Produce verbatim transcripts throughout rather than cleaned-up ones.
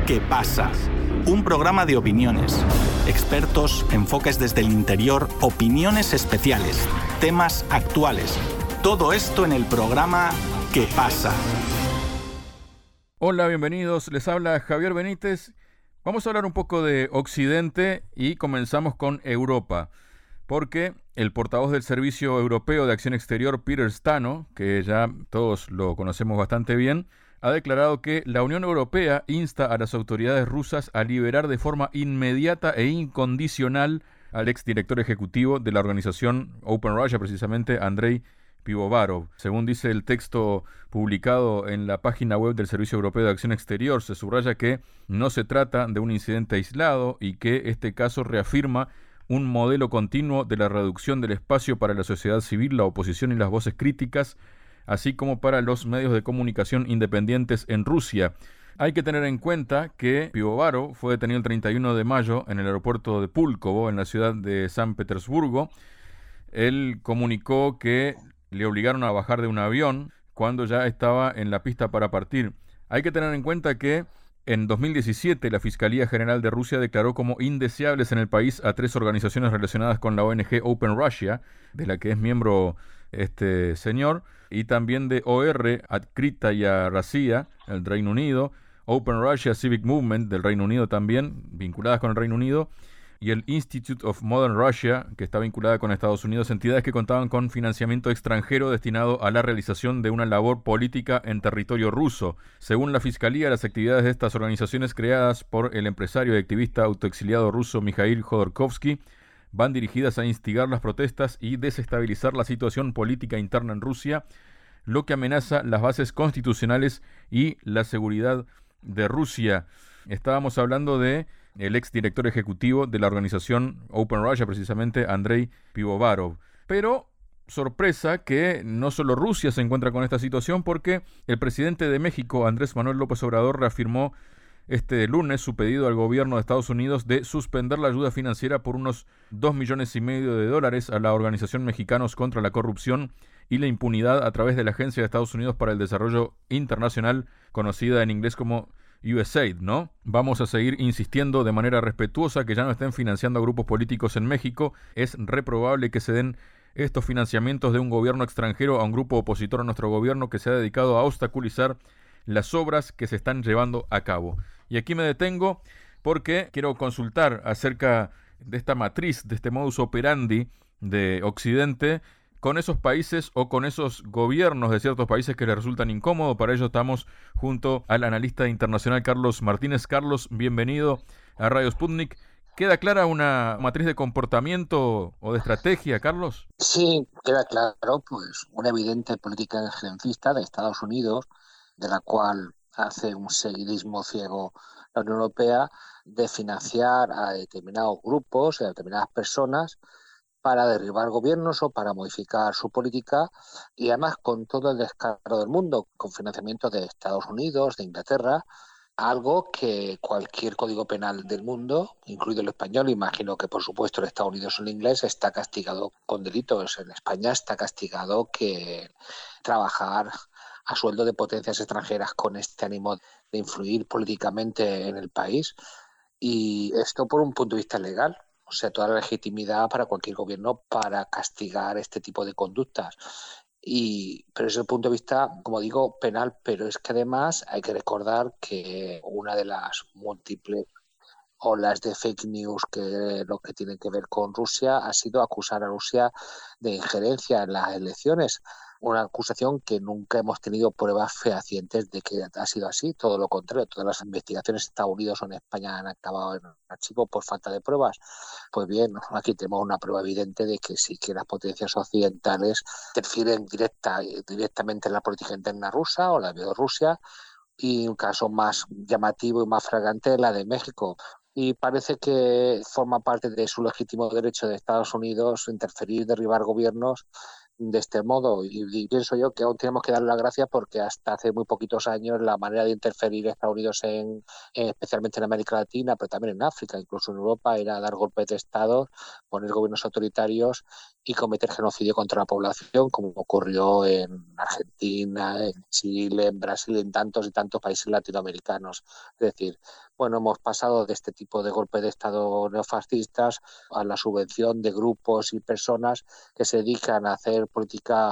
¿Qué pasa? Un programa de opiniones, expertos, enfoques desde el interior, opiniones especiales, temas actuales. Todo esto en el programa ¿Qué pasa? Hola, bienvenidos. Les habla Javier Benítez. Vamos a hablar un poco de Occidente y comenzamos con Europa, porque el portavoz del Servicio Europeo de Acción Exterior, Peter Stano, que ya todos lo conocemos bastante bien, ha declarado que la Unión Europea insta a las autoridades rusas a liberar de forma inmediata e incondicional al exdirector ejecutivo de la organización Open Russia, precisamente Andrei Pivovarov. Según dice el texto publicado en la página web del Servicio Europeo de Acción Exterior, se subraya que no se trata de un incidente aislado y que este caso reafirma un modelo continuo de la reducción del espacio para la sociedad civil, la oposición y las voces críticas, así como para los medios de comunicación independientes en Rusia. Hay que tener en cuenta que Pivovarov fue detenido el treinta y uno de mayo en el aeropuerto de Púlkovo, en la ciudad de San Petersburgo. Él comunicó que le obligaron a bajar de un avión cuando ya estaba en la pista para partir. Hay que tener en cuenta que en dos mil diecisiete la Fiscalía General de Rusia declaró como indeseables en el país a tres organizaciones relacionadas con la O N G Open Russia, de la que es miembro este señor, y también de O R, Открытая Россия, el Reino Unido, Open Russia Civic Movement, del Reino Unido también, vinculadas con el Reino Unido, y el Institute of Modern Russia, que está vinculada con Estados Unidos, entidades que contaban con financiamiento extranjero destinado a la realización de una labor política en territorio ruso. Según la Fiscalía, las actividades de estas organizaciones, creadas por el empresario y activista autoexiliado ruso Mikhail Jodorkovsky, van dirigidas a instigar las protestas y desestabilizar la situación política interna en Rusia, lo que amenaza las bases constitucionales y la seguridad de Rusia. Estábamos hablando de el exdirector ejecutivo de la organización Open Russia, precisamente Andrei Pivovarov. Pero, sorpresa, que no solo Rusia se encuentra con esta situación, porque el presidente de México, Andrés Manuel López Obrador, reafirmó este lunes su pedido al gobierno de Estados Unidos de suspender la ayuda financiera por unos dos millones y medio de dólares a la organización Mexicanos contra la Corrupción y la Impunidad a través de la Agencia de Estados Unidos para el Desarrollo Internacional, conocida en inglés como U S A I D, ¿no? Vamos a seguir insistiendo de manera respetuosa que ya no estén financiando a grupos políticos en México. Es reprobable que se den estos financiamientos de un gobierno extranjero a un grupo opositor a nuestro gobierno que se ha dedicado a obstaculizar las obras que se están llevando a cabo. Y aquí me detengo porque quiero consultar acerca de esta matriz, de este modus operandi de Occidente con esos países o con esos gobiernos de ciertos países que les resultan incómodos. Para ello estamos junto al analista internacional Carlos Martínez. Carlos, bienvenido a Radio Sputnik. ¿Queda clara una matriz de comportamiento o de estrategia, Carlos? Sí, queda claro, pues, una evidente política injerencista de Estados Unidos, de la cual hace un seguidismo ciego la Unión Europea, de financiar a determinados grupos y a determinadas personas para derribar gobiernos o para modificar su política, y además con todo el descaro del mundo, con financiamiento de Estados Unidos, de Inglaterra, algo que cualquier código penal del mundo, incluido el español, imagino que por supuesto el Estados Unidos o el inglés, está castigado con delitos. En España está castigado que trabajar a sueldo de potencias extranjeras con este ánimo de influir políticamente en el país, y esto por un punto de vista legal. O sea, toda la legitimidad para cualquier gobierno para castigar este tipo de conductas. Y, pero desde el punto de vista, como digo, penal, pero es que además hay que recordar que una de las múltiples olas de fake news que lo que tiene que ver con Rusia ha sido acusar a Rusia de injerencia en las elecciones. Una acusación que nunca hemos tenido pruebas fehacientes de que ha sido así, todo lo contrario. Todas las investigaciones en Estados Unidos o en España han acabado en archivo por falta de pruebas. Pues bien, aquí tenemos una prueba evidente de que sí que las potencias occidentales interfieren directa, directamente en la política interna rusa o la de Bielorrusia, y un caso más llamativo y más flagrante es la de México. Y parece que forma parte de su legítimo derecho de Estados Unidos interferir y derribar gobiernos de este modo, y, y pienso yo que aún tenemos que darle las gracias porque hasta hace muy poquitos años la manera de interferir de Estados Unidos en, en especialmente en América Latina, pero también en África, incluso en Europa, era dar golpes de Estado, poner gobiernos autoritarios y cometer genocidio contra la población, como ocurrió en Argentina, en Chile, en Brasil, en tantos y tantos países latinoamericanos. Es decir, bueno, hemos pasado de este tipo de golpes de Estado neofascistas a la subvención de grupos y personas que se dedican a hacer política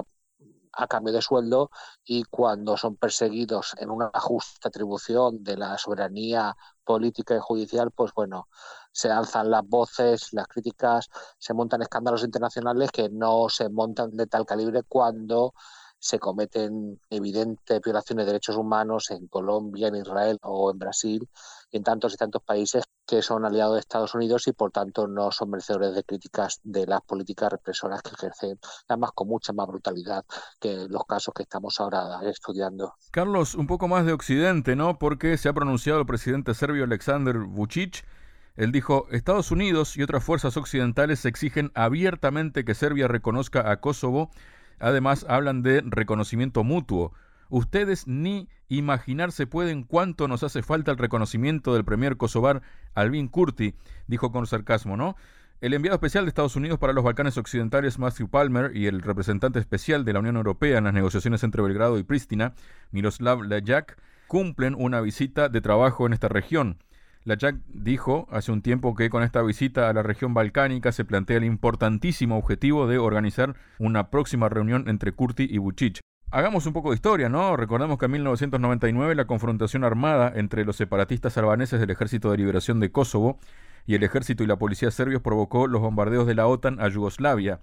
a cambio de sueldo, y cuando son perseguidos en una justa atribución de la soberanía política y judicial, pues bueno, se alzan las voces, las críticas, se montan escándalos internacionales que no se montan de tal calibre cuando se cometen evidentes violaciones de derechos humanos en Colombia, en Israel o en Brasil, y en tantos y tantos países que son aliados de Estados Unidos y por tanto no son merecedores de críticas de las políticas represoras que ejercen, además con mucha más brutalidad que los casos que estamos ahora estudiando. Carlos, un poco más de Occidente, ¿no? Porque se ha pronunciado el presidente serbio Aleksandar Vučić. Él dijo: Estados Unidos y otras fuerzas occidentales exigen abiertamente que Serbia reconozca a Kosovo. Además, hablan de reconocimiento mutuo. Ustedes ni imaginarse pueden cuánto nos hace falta el reconocimiento del premier kosovar Albin Kurti, dijo con sarcasmo, ¿no? El enviado especial de Estados Unidos para los Balcanes Occidentales, Matthew Palmer, y el representante especial de la Unión Europea en las negociaciones entre Belgrado y Pristina, Miroslav Lajčák, cumplen una visita de trabajo en esta región. Lajčák dijo hace un tiempo que con esta visita a la región balcánica se plantea el importantísimo objetivo de organizar una próxima reunión entre Kurti y Vučić. Hagamos un poco de historia, ¿no? Recordemos que en mil novecientos noventa y nueve la confrontación armada entre los separatistas albaneses del Ejército de Liberación de Kosovo y el ejército y la policía serbios provocó los bombardeos de la OTAN a Yugoslavia.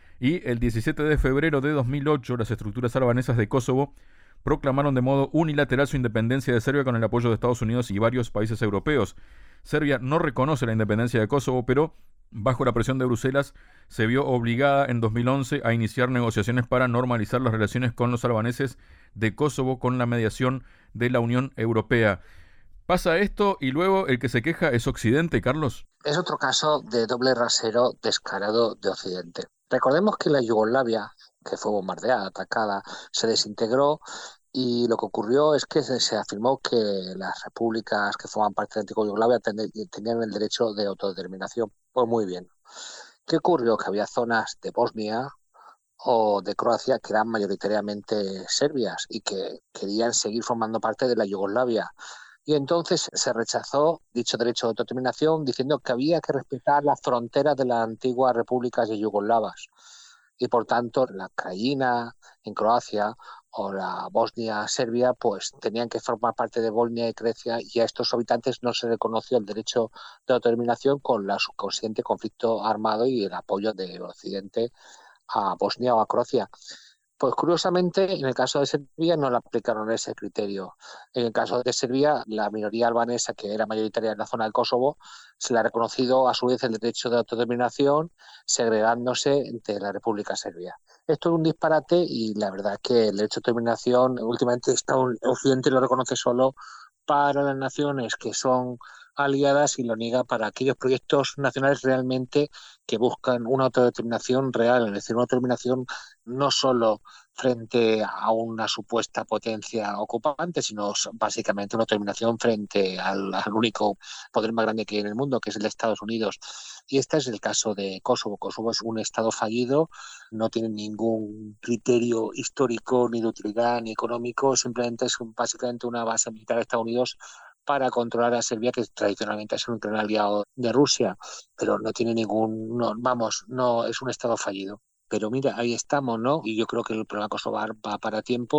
Y el diecisiete de febrero de dos mil ocho las estructuras albanesas de Kosovo proclamaron de modo unilateral su independencia de Serbia con el apoyo de Estados Unidos y varios países europeos. Serbia no reconoce la independencia de Kosovo, pero bajo la presión de Bruselas se vio obligada en dos mil once a iniciar negociaciones para normalizar las relaciones con los albaneses de Kosovo con la mediación de la Unión Europea. Pasa esto y luego el que se queja es Occidente, Carlos. Es otro caso de doble rasero descarado de Occidente. Recordemos que la Yugoslavia, que fue bombardeada, atacada, se desintegró, y lo que ocurrió es que se, se afirmó que las repúblicas que forman parte de la antigua Yugoslavia ten, tenían el derecho de autodeterminación. Pues muy bien. ¿Qué ocurrió? Que había zonas de Bosnia o de Croacia que eran mayoritariamente serbias y que querían seguir formando parte de la Yugoslavia. Y entonces se rechazó dicho derecho de autodeterminación diciendo que había que respetar las fronteras de las antiguas repúblicas yugoslavas. Y por tanto la Krajina en Croacia o la Bosnia-Serbia pues tenían que formar parte de Bosnia y Grecia, y a estos habitantes no se reconoció el derecho de autodeterminación con el subconsciente conflicto armado y el apoyo de Occidente a Bosnia o a Croacia. Pues curiosamente, en el caso de Serbia no le aplicaron ese criterio. En el caso de Serbia, la minoría albanesa, que era mayoritaria en la zona del Kosovo, se le ha reconocido a su vez el derecho de autodeterminación, segregándose entre la República Serbia. Esto es un disparate, y la verdad es que el derecho de autodeterminación últimamente está, Occidente lo reconoce solo para las naciones que son aliadas y lo niega para aquellos proyectos nacionales realmente que buscan una autodeterminación real, es decir, una autodeterminación no solo frente a una supuesta potencia ocupante, sino básicamente una autodeterminación frente al, al único poder más grande que hay en el mundo, que es el de Estados Unidos. Y este es el caso de Kosovo. Kosovo es un estado fallido, no tiene ningún criterio histórico, ni de utilidad, ni económico, simplemente es básicamente una base militar de Estados Unidos para controlar a Serbia, que tradicionalmente es un gran aliado de Rusia, pero no tiene ningún, no, vamos, no es un estado fallido. Pero mira, ahí estamos, ¿no? Y yo creo que el problema kosovar va para tiempo,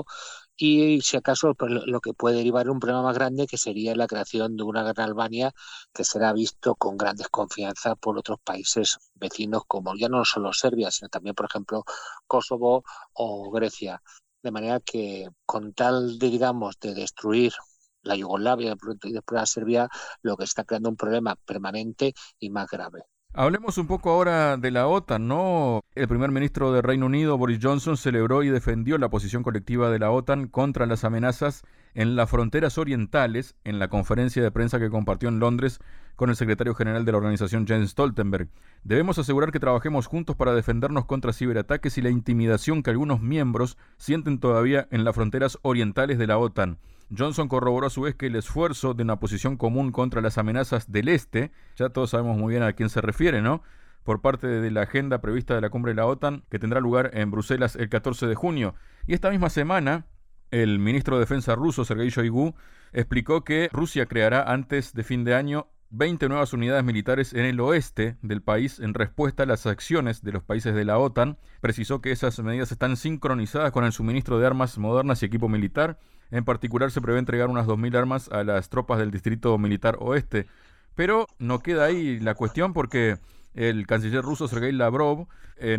y si acaso lo que puede derivar en un problema más grande, que sería la creación de una gran Albania, que será visto con gran desconfianza por otros países vecinos, como ya no solo Serbia, sino también, por ejemplo, Kosovo o Grecia. De manera que, con tal de, digamos, de destruir la Yugoslavia y después la Serbia, lo que está creando un problema permanente y más grave. Hablemos un poco ahora de la OTAN, ¿no? El primer ministro de Reino Unido, Boris Johnson, celebró y defendió la posición colectiva de la OTAN contra las amenazas en las fronteras orientales en la conferencia de prensa que compartió en Londres con el secretario general de la organización, Jens Stoltenberg. Debemos asegurar que trabajemos juntos para defendernos contra ciberataques y la intimidación que algunos miembros sienten todavía en las fronteras orientales de la OTAN. Johnson corroboró a su vez que el esfuerzo de una posición común contra las amenazas del este, ya todos sabemos muy bien a quién se refiere, ¿no?, por parte de la agenda prevista de la cumbre de la OTAN que tendrá lugar en Bruselas el catorce de junio. Y esta misma semana, el ministro de Defensa ruso, Sergei Shoigu, explicó que Rusia creará antes de fin de año veinte nuevas unidades militares en el oeste del país en respuesta a las acciones de los países de la OTAN. Precisó que esas medidas están sincronizadas con el suministro de armas modernas y equipo militar. En particular, se prevé entregar unas dos mil armas a las tropas del Distrito Militar Oeste. Pero no queda ahí la cuestión, porque el canciller ruso Sergei Lavrov,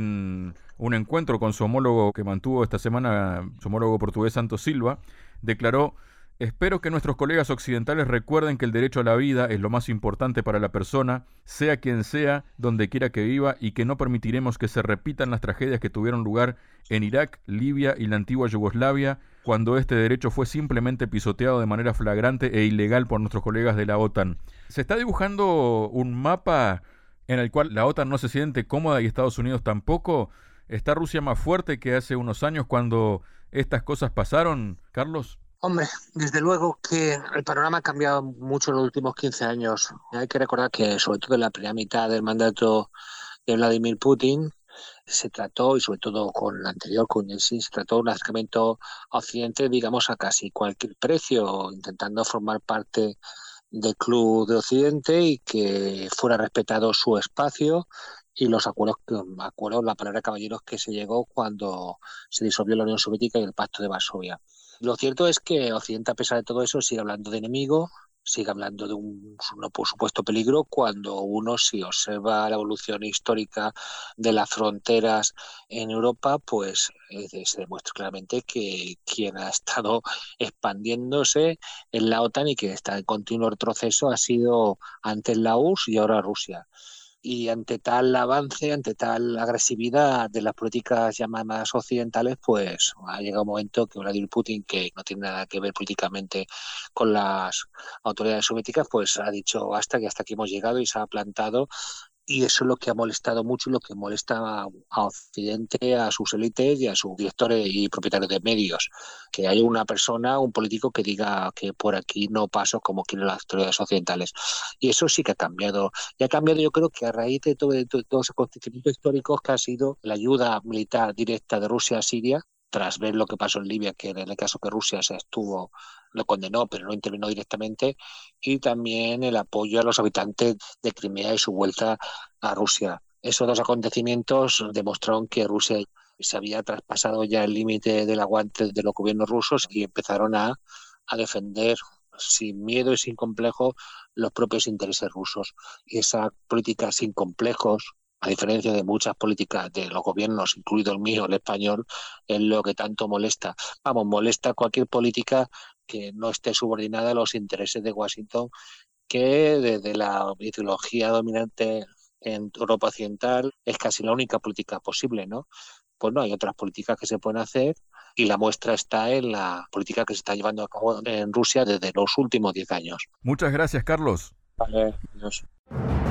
en un encuentro con su homólogo que mantuvo esta semana, su homólogo portugués Santos Silva, declaró: espero que nuestros colegas occidentales recuerden que el derecho a la vida es lo más importante para la persona, sea quien sea, donde quiera que viva, y que no permitiremos que se repitan las tragedias que tuvieron lugar en Irak, Libia y la antigua Yugoslavia, cuando este derecho fue simplemente pisoteado de manera flagrante e ilegal por nuestros colegas de la OTAN. Se está dibujando un mapa en el cual la OTAN no se siente cómoda y Estados Unidos tampoco. ¿Está Rusia más fuerte que hace unos años cuando estas cosas pasaron, Carlos? Hombre, desde luego que el panorama ha cambiado mucho en los últimos quince años. Hay que recordar que, sobre todo en la primera mitad del mandato de Vladimir Putin, se trató, y sobre todo con el anterior, con Yeltsin, se trató de un acercamiento a Occidente, digamos, a casi cualquier precio, intentando formar parte del club de Occidente y que fuera respetado su espacio y los acuerdos, acuerdos la palabra caballeros que se llegó cuando se disolvió la Unión Soviética y el Pacto de Varsovia. Lo cierto es que Occidente, a pesar de todo eso, sigue hablando de enemigo, sigue hablando de un, por supuesto, peligro, cuando uno, si observa la evolución histórica de las fronteras en Europa, pues eh, se demuestra claramente que quien ha estado expandiéndose en la OTAN y que está en continuo retroceso ha sido antes la U R S S y ahora Rusia. Y ante tal avance, ante tal agresividad de las políticas llamadas occidentales, pues ha llegado un momento que Vladimir Putin, que no tiene nada que ver políticamente con las autoridades soviéticas, pues ha dicho hasta que hasta aquí hemos llegado y se ha plantado. Y eso es lo que ha molestado mucho y lo que molesta a Occidente, a sus élites y a sus directores y propietarios de medios. Que haya una persona, un político que diga que por aquí no paso como quieren las autoridades occidentales. Y eso sí que ha cambiado. Y ha cambiado, yo creo que a raíz de todo, de todo, de todos esos acontecimientos históricos que ha sido la ayuda militar directa de Rusia a Siria, tras ver lo que pasó en Libia, que en el caso que Rusia se estuvo, lo condenó, pero no intervino directamente, y también el apoyo a los habitantes de Crimea y su vuelta a Rusia. Esos dos acontecimientos demostraron que Rusia se había traspasado ya el límite del aguante de los gobiernos rusos y empezaron a, a defender sin miedo y sin complejos los propios intereses rusos. Y esa política sin complejos, a diferencia de muchas políticas de los gobiernos, incluido el mío, el español, es lo que tanto molesta. Vamos, molesta cualquier política que no esté subordinada a los intereses de Washington, que desde la ideología dominante en Europa Occidental es casi la única política posible, ¿no? Pues no, hay otras políticas que se pueden hacer y la muestra está en la política que se está llevando a cabo en Rusia desde los últimos diez años. Muchas gracias, Carlos. Vale, adiós.